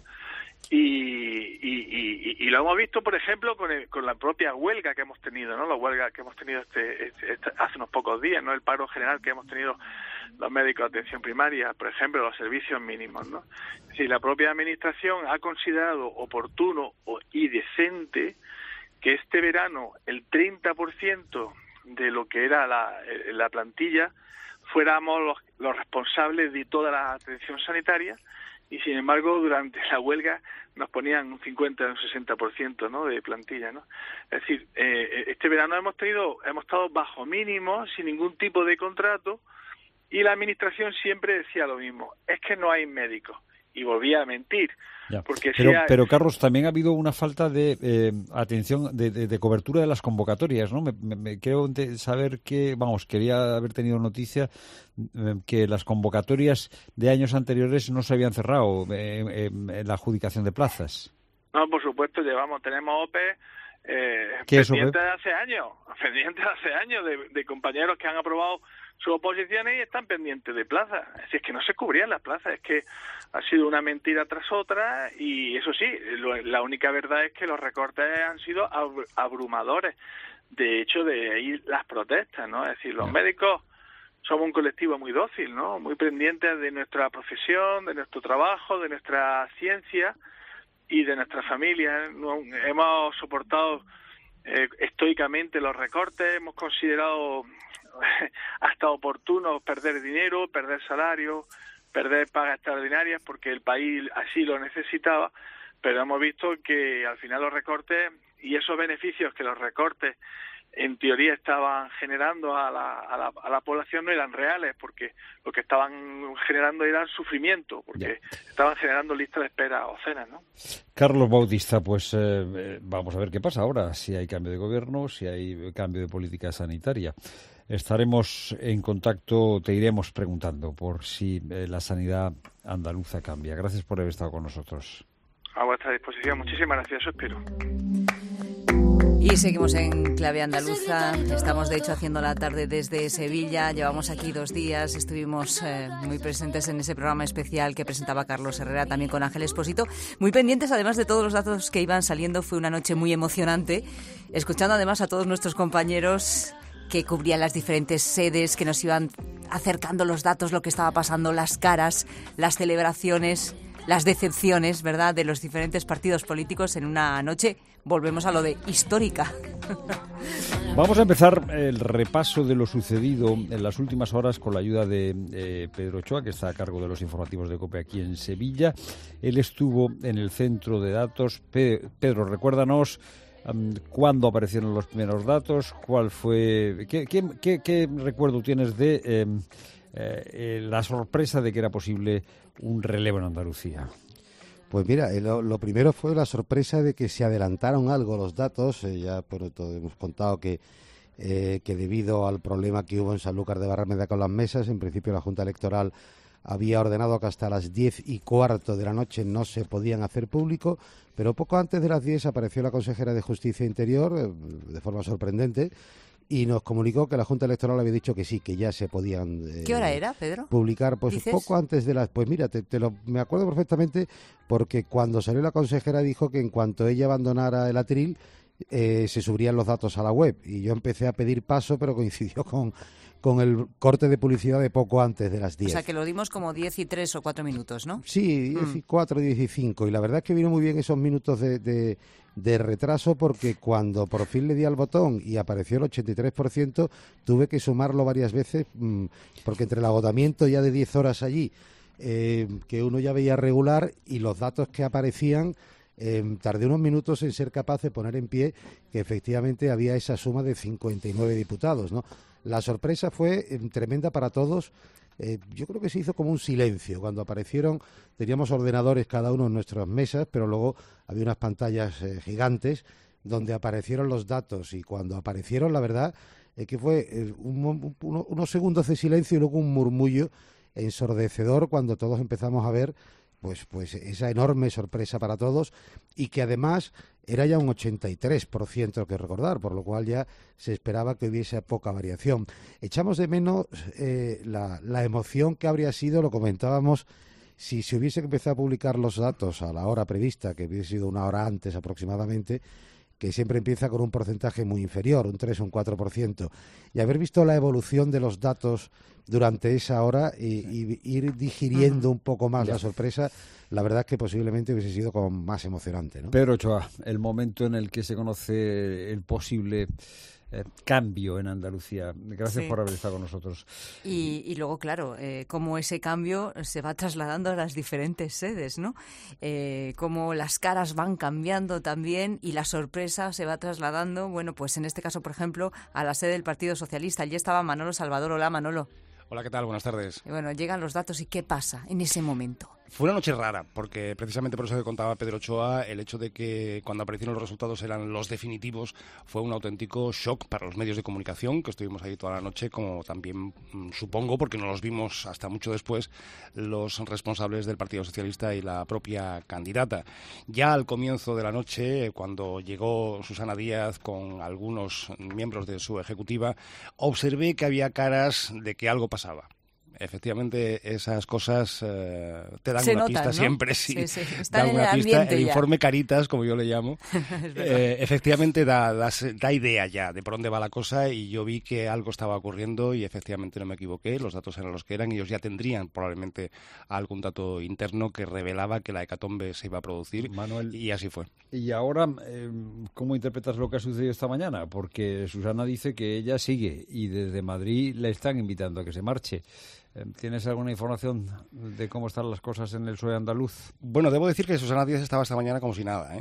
Y lo hemos visto, por ejemplo, con la propia huelga que hemos tenido, ¿no? La huelga que hemos tenido hace unos pocos días, ¿no? El paro general que hemos tenido los médicos de atención primaria, por ejemplo, los servicios mínimos, ¿no? Es decir, la propia administración ha considerado oportuno y decente que este verano el 30% de lo que era la plantilla fuéramos los responsables de toda la atención sanitaria, y sin embargo durante la huelga nos ponían un 50 o un 60%, ¿no?, de plantilla, ¿no? Es decir, este verano hemos estado bajo mínimo, sin ningún tipo de contrato, y la administración siempre decía lo mismo: es que no hay médicos. Y volvía a mentir. Porque pero Carlos, también ha habido una falta de atención, de cobertura de las convocatorias, ¿no? Me quiero saber quería haber tenido noticia que las convocatorias de años anteriores no se habían cerrado en la adjudicación de plazas. No, por supuesto, tenemos OPE pendientes de hace años, de compañeros que han aprobado sus oposiciones y están pendientes de plazas. Es que no se cubrían las plazas, es que ha sido una mentira tras otra, y eso sí, la única verdad es que los recortes han sido abrumadores. De hecho, de ahí las protestas, ¿no? Es decir, los médicos somos un colectivo muy dócil, ¿no? Muy pendientes de nuestra profesión, de nuestro trabajo, de nuestra ciencia y de nuestra familia. Hemos soportado estoicamente los recortes, hemos considerado hasta oportuno perder dinero, perder salario, perder pagas extraordinarias porque el país así lo necesitaba, pero hemos visto que al final los recortes y esos beneficios que los recortes en teoría estaban generando a la población no eran reales, porque lo que estaban generando era sufrimiento, porque estaban generando listas de espera obscenas, ¿no? Carlos Bautista, pues vamos a ver qué pasa ahora, si hay cambio de gobierno, si hay cambio de política sanitaria. Estaremos en contacto, te iremos preguntando por si la sanidad andaluza cambia. Gracias por haber estado con nosotros. A vuestra disposición. Muchísimas gracias, eso espero. Y seguimos en Clave Andaluza. Estamos, de hecho, haciendo la tarde desde Sevilla. Llevamos aquí 2 días. Estuvimos muy presentes en ese programa especial que presentaba Carlos Herrera, también con Ángel Expósito. Muy pendientes, además de todos los datos que iban saliendo. Fue una noche muy emocionante. Escuchando, además, a todos nuestros compañeros que cubrían las diferentes sedes, que nos iban acercando los datos, lo que estaba pasando, las caras, las celebraciones, las decepciones, ¿verdad?, de los diferentes partidos políticos en una noche, volvemos a lo de histórica. Vamos a empezar el repaso de lo sucedido en las últimas horas con la ayuda de Pedro Ochoa, que está a cargo de los informativos de COPE aquí en Sevilla. Él estuvo en el centro de datos. Pedro, recuérdanos cuándo aparecieron los primeros datos, cuál fue, qué recuerdo tienes de la sorpresa de que era posible un relevo en Andalucía. Pues mira, lo primero fue la sorpresa de que se adelantaron algo los datos. Ya por todo hemos contado que debido al problema que hubo en Sanlúcar de Barrameda con las mesas, en principio la Junta Electoral había ordenado que hasta las 10:15 de la noche no se podían hacer público, pero poco antes de las 10 apareció la consejera de Justicia e Interior, de forma sorprendente, y nos comunicó que la Junta Electoral había dicho que sí, que ya se podían ¿Qué hora era, Pedro? Publicar, pues ¿dices? Poco antes de las... Pues mira, me acuerdo perfectamente, porque cuando salió la consejera dijo que en cuanto ella abandonara el atril se subirían los datos a la web, y yo empecé a pedir paso, pero coincidió con el corte de publicidad de poco antes de las 10. O sea, que lo dimos como 10 y 3 o 4 minutos, ¿no? Sí, 10 y 4, 10 y 5. Y la verdad es que vino muy bien esos minutos de retraso, porque cuando por fin le di al botón y apareció el 83%, tuve que sumarlo varias veces, porque entre el agotamiento ya de 10 horas allí, que uno ya veía regular, y los datos que aparecían, tardé unos minutos en ser capaz de poner en pie que efectivamente había esa suma de 59 diputados, ¿no? La sorpresa fue tremenda para todos. Yo creo que se hizo como un silencio. Cuando aparecieron, teníamos ordenadores cada uno en nuestras mesas, pero luego había unas pantallas gigantes donde aparecieron los datos, y cuando aparecieron, la verdad es que fue unos segundos de silencio y luego un murmullo ensordecedor cuando todos empezamos a ver pues esa enorme sorpresa para todos, y que además era ya un 83%, que recordar, por lo cual ya se esperaba que hubiese poca variación. Echamos de menos la emoción que habría sido, lo comentábamos, si se hubiese empezado a publicar los datos a la hora prevista, que hubiese sido una hora antes aproximadamente, que siempre empieza con un porcentaje muy inferior, un 3 o un 4%, y haber visto la evolución de los datos durante esa hora y ir digiriendo un poco más la sorpresa, la verdad es que posiblemente hubiese sido como más emocionante, ¿no? Pedro Ochoa, el momento en el que se conoce el posible cambio en Andalucía. Gracias por haber estado con nosotros. Y luego, claro, cómo ese cambio se va trasladando a las diferentes sedes, ¿no? Cómo las caras van cambiando también y la sorpresa se va trasladando, bueno, pues en este caso, por ejemplo, a la sede del Partido Socialista. Allí estaba Manolo Salvador. Hola, Manolo. Hola, ¿qué tal? Buenas tardes. Y bueno, llegan los datos y ¿qué pasa en ese momento? Fue una noche rara, porque precisamente por eso que contaba Pedro Ochoa, el hecho de que cuando aparecieron los resultados eran los definitivos, fue un auténtico shock para los medios de comunicación, que estuvimos ahí toda la noche, como también supongo, porque no los vimos hasta mucho después, los responsables del Partido Socialista y la propia candidata. Ya al comienzo de la noche, cuando llegó Susana Díaz con algunos miembros de su ejecutiva, observé que había caras de que algo pasaba. Efectivamente, esas cosas te dan una pista, ¿no? Siempre, sí. Dan una pista. El informe Caritas, como yo le llamo, efectivamente da idea ya de por dónde va la cosa, y yo vi que algo estaba ocurriendo y efectivamente no me equivoqué, los datos eran los que eran, y ellos ya tendrían probablemente algún dato interno que revelaba que la hecatombe se iba a producir, Manuel, y así fue. Y ahora, ¿cómo interpretas lo que ha sucedido esta mañana? Porque Susana dice que ella sigue y desde Madrid le están invitando a que se marche. ¿Tienes alguna información de cómo están las cosas en el PSOE andaluz? Bueno, debo decir que Susana Díaz estaba esta mañana como si nada, ¿eh?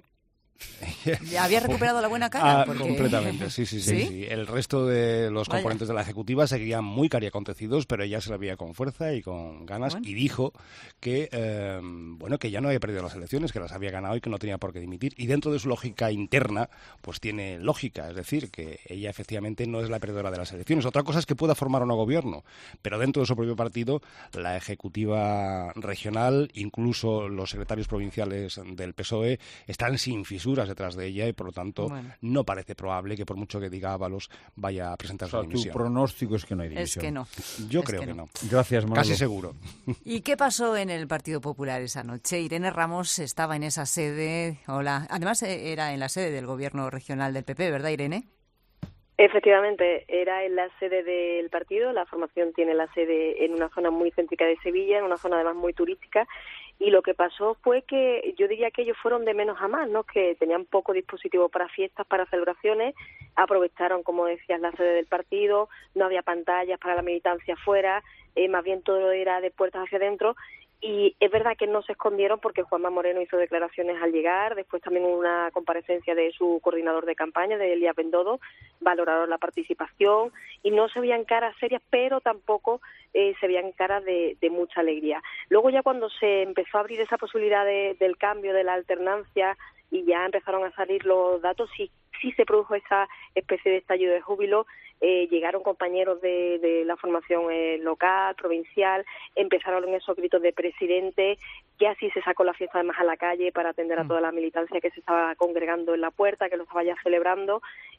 ¿Ya había recuperado la buena cara? Completamente, sí. El resto de los componentes de la ejecutiva seguían muy cariacontecidos, pero ella se la veía con fuerza y con ganas, y dijo que que ya no había perdido las elecciones, que las había ganado y que no tenía por qué dimitir. Y dentro de su lógica interna, pues tiene lógica, es decir, que ella efectivamente no es la perdedora de las elecciones. Otra cosa es que pueda formar un nuevo gobierno, pero dentro de su propio partido, la ejecutiva regional, incluso los secretarios provinciales del PSOE, están sin fisuras detrás de ella, y por lo tanto no parece probable que, por mucho que diga Ábalos, vaya a presentar su dimisión. Tu pronóstico es que no hay dimisión. Es que no. Yo creo que no. Gracias, Manolo. Casi seguro. ¿Y qué pasó en el Partido Popular esa noche? Irene Ramos estaba en esa sede. Hola. Además, era en la sede del gobierno regional del PP, ¿verdad, Irene? Efectivamente, era en la sede del partido. La formación tiene la sede en una zona muy céntrica de Sevilla, en una zona además muy turística, y lo que pasó fue que yo diría que ellos fueron de menos a más, ¿no? Que tenían poco dispositivo para fiestas, para celebraciones, aprovecharon, como decías, la sede del partido, no había pantallas para la militancia afuera, más bien todo era de puertas hacia adentro. Y es verdad que no se escondieron porque Juanma Moreno hizo declaraciones al llegar, después también hubo una comparecencia de su coordinador de campaña, de Elías Bendodo, valoraron la participación y no se veían caras serias, pero tampoco se veían caras de mucha alegría. Luego ya cuando se empezó a abrir esa posibilidad del cambio, de la alternancia, y ya empezaron a salir los datos, sí se produjo esa especie de estallido de júbilo. Llegaron compañeros de la formación local, provincial, empezaron en esos gritos de presidente, ya sí se sacó la fiesta además a la calle para atender a toda la militancia que se estaba congregando en la puerta, que lo estaba ya celebrando,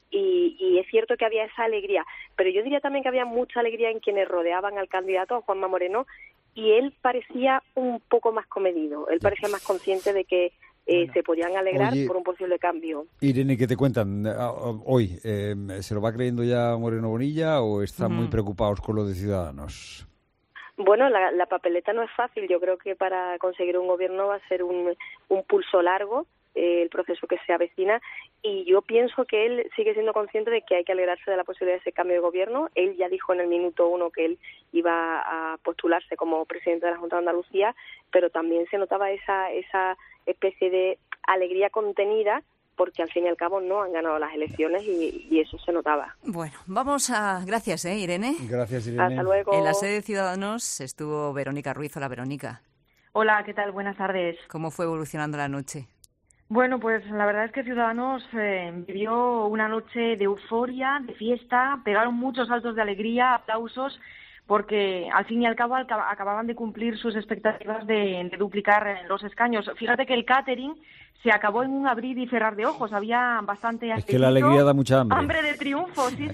y es cierto que había esa alegría, pero yo diría también que había mucha alegría en quienes rodeaban al candidato, a Juanma Moreno, y él parecía un poco más comedido, él parecía más consciente de que se podían alegrar por un posible cambio. Irene, ¿qué te cuentan hoy? ¿Se lo va creyendo ya Moreno Bonilla o están muy preocupados con lo de Ciudadanos? Bueno, la papeleta no es fácil. Yo creo que para conseguir un gobierno va a ser un pulso largo, el proceso que se avecina, y yo pienso que él sigue siendo consciente de que hay que alegrarse de la posibilidad de ese cambio de gobierno. Él ya dijo en el minuto 1 que él iba a postularse como presidente de la Junta de Andalucía, pero también se notaba esa especie de alegría contenida, porque al fin y al cabo no han ganado las elecciones y eso se notaba. Bueno, vamos a... Gracias, Irene. Gracias, Irene. Hasta luego. En la sede de Ciudadanos estuvo Verónica Ruiz. Hola, Verónica. Hola, ¿qué tal? Buenas tardes. ¿Cómo fue evolucionando la noche? Bueno, pues la verdad es que Ciudadanos vivió una noche de euforia, de fiesta, pegaron muchos saltos de alegría, aplausos, porque al fin y al cabo acababan de cumplir sus expectativas de duplicar los escaños. Fíjate que el catering se acabó en un abrir y cerrar de ojos, había bastante apetito. Es que la alegría da mucha hambre. Hambre de triunfo, sí.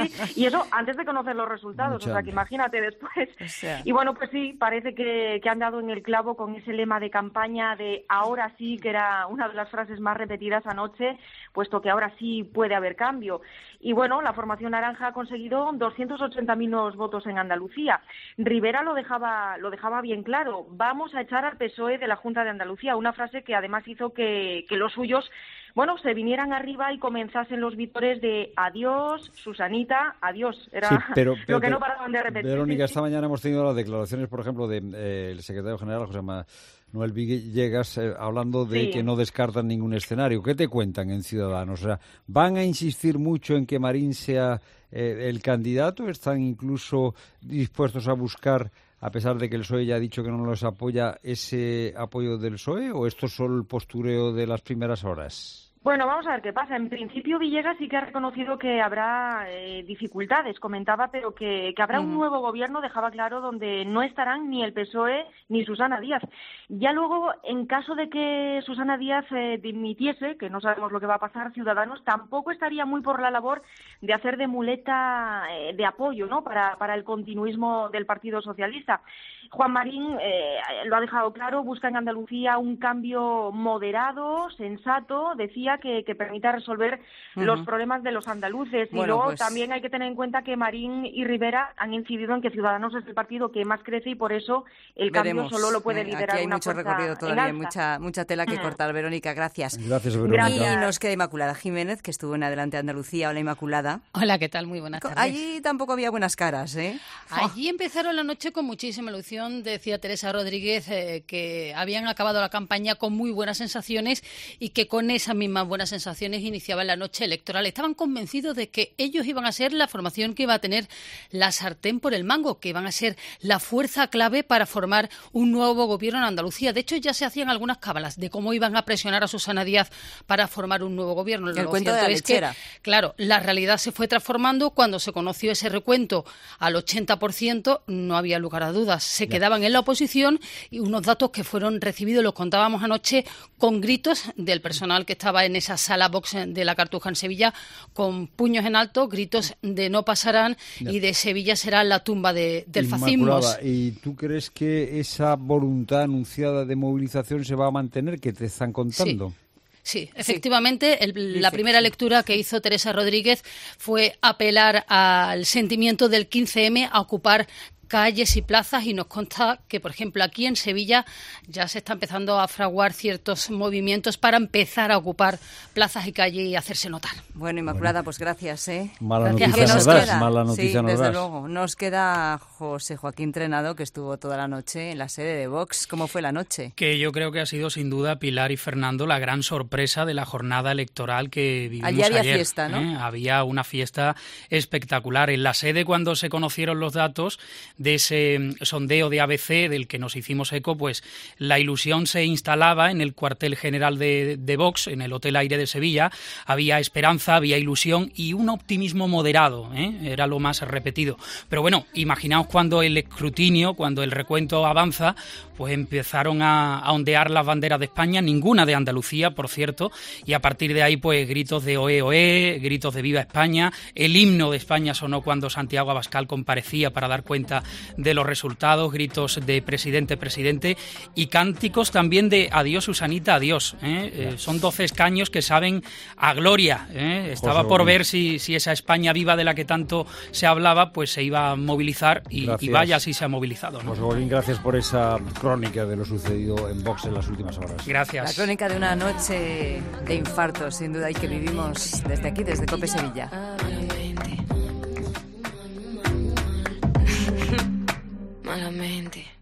Y eso antes de conocer los resultados, Mucha o sea, que imagínate después. O sea. Y bueno, pues sí, parece que han dado en el clavo con ese lema de campaña de ahora sí, que era una de las frases más repetidas anoche, puesto que ahora sí puede haber cambio. Y bueno, la formación naranja ha conseguido 280.000 nuevos votos en Andalucía. Rivera lo dejaba bien claro, vamos a echar al PSOE de la Junta de Andalucía, una frase que además hizo que los suyos, bueno, se vinieran arriba y comenzasen los vítores de adiós, Susanita, adiós. Era lo que no paraban de repetir. Verónica, esta mañana hemos tenido las declaraciones, por ejemplo, del secretario general, José Manuel Villegas, hablando de que no descartan ningún escenario. ¿Qué te cuentan en Ciudadanos? O sea, ¿van a insistir mucho en que Marín sea el candidato? ¿Están incluso dispuestos a buscar, a pesar de que el PSOE ya ha dicho que no los apoya, ese apoyo del PSOE, o esto es solo el postureo de las primeras horas? Bueno, vamos a ver qué pasa. En principio, Villegas sí que ha reconocido que habrá dificultades, comentaba, pero que habrá un nuevo gobierno, dejaba claro, donde no estarán ni el PSOE ni Susana Díaz. Ya luego, en caso de que Susana Díaz dimitiese, que no sabemos lo que va a pasar, Ciudadanos tampoco estaría muy por la labor de hacer de muleta de apoyo, ¿no?, para el continuismo del Partido Socialista. Juan Marín lo ha dejado claro, busca en Andalucía un cambio moderado, sensato, decía, que permita resolver los problemas de los andaluces. Bueno, y luego pues también hay que tener en cuenta que Marín y Rivera han incidido en que Ciudadanos es el partido que más crece y por eso el cambio solo lo puede liderar aquí hay una mucho fuerza recorrido todavía, en alza. mucha tela que cortar. Verónica, gracias. Gracias, Verónica. Y nos queda Inmaculada Jiménez, que estuvo en Adelante Andalucía. Hola, Inmaculada. Hola, ¿qué tal? Muy buenas tardes. Allí tampoco había buenas caras, ¿eh? Allí empezaron la noche con muchísima ilusión, decía Teresa Rodríguez, que habían acabado la campaña con muy buenas sensaciones y que con esas mismas buenas sensaciones iniciaban la noche electoral. Estaban convencidos de que ellos iban a ser la formación que iba a tener la sartén por el mango, que iban a ser la fuerza clave para formar un nuevo gobierno en Andalucía. De hecho, ya se hacían algunas cábalas de cómo iban a presionar a Susana Díaz para formar un nuevo gobierno. El cuento de la lechera. Claro, la realidad se fue transformando cuando se conoció ese recuento al 80%, no había lugar a dudas. Se quedaban en la oposición y unos datos que fueron recibidos, los contábamos anoche, con gritos del personal que estaba en esa sala Vox de la Cartuja en Sevilla, con puños en alto, gritos de no pasarán y de Sevilla será la tumba del fascismo. ¿Y tú crees que esa voluntad anunciada de movilización se va a mantener, que te están contando? Sí, efectivamente, la primera lectura que hizo Teresa Rodríguez fue apelar al sentimiento del 15M, a ocupar calles y plazas, y nos consta que, por ejemplo, aquí en Sevilla ya se está empezando a fraguar ciertos movimientos para empezar a ocupar plazas y calles y hacerse notar. Bueno, Inmaculada, pues gracias, ¿eh? Mala noticia nos das, mala noticia nos das. Desde luego. Nos queda José Joaquín Trenado, que estuvo toda la noche en la sede de Vox. ¿Cómo fue la noche? Que yo creo que ha sido, sin duda, Pilar y Fernando, la gran sorpresa de la jornada electoral que vivimos ayer. Allí había fiesta, ¿no? Había una fiesta espectacular. En la sede, cuando se conocieron los datos de ese sondeo de ABC del que nos hicimos eco, pues la ilusión se instalaba en el cuartel general de Vox, en el Hotel Aire de Sevilla. Había esperanza, había ilusión y un optimismo moderado, era lo más repetido. Pero bueno, imaginaos cuando el escrutinio, cuando el recuento avanza, pues empezaron a ondear las banderas de España, ninguna de Andalucía, por cierto, y a partir de ahí pues gritos de oe, oe, gritos de viva España. El himno de España sonó cuando Santiago Abascal comparecía para dar cuenta de los resultados, gritos de presidente, presidente, y cánticos también de adiós Susanita, adiós. Son 12 escaños que saben a gloria. Estaba por ver si esa España viva de la que tanto se hablaba pues se iba a movilizar y vaya si se ha movilizado, ¿no? José Joaquín, gracias por esa crónica de lo sucedido en Vox en las últimas horas. Gracias. La crónica de una noche de infartos, sin duda, y que vivimos desde aquí, desde COPE Sevilla. Malamente.